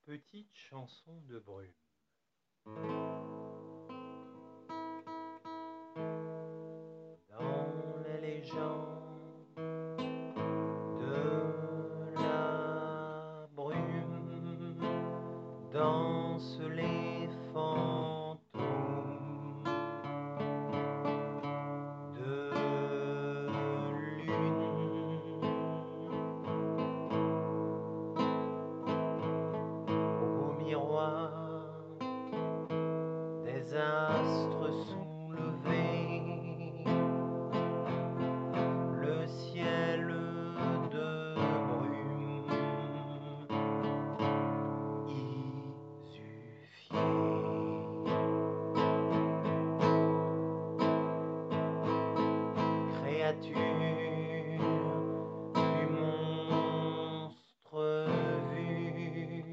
Petite chanson de brume. Dans les légendes de la brume dansent les fantômes de lune. Au miroir des astres soulevés, le ciel de brume isufié. Créature du monstre vu,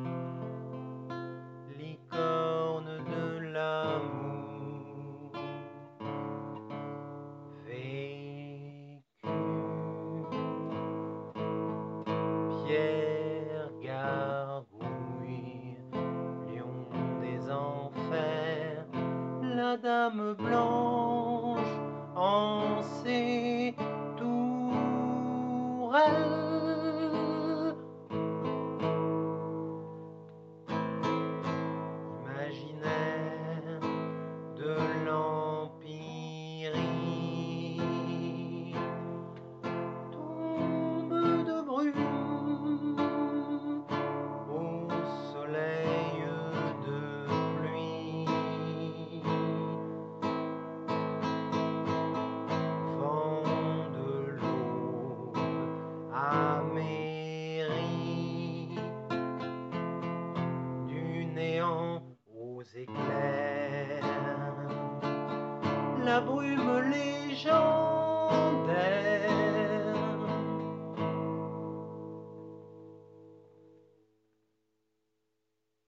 licorne de l'amour vécu, pierre gargouille, lion des enfers, la dame blanche en ses tourelles. Imaginaire de l'Empire, tombe de brume au soleil de pluie, vent de l'aube amérie, du néant aux éclairs, la brume légendaire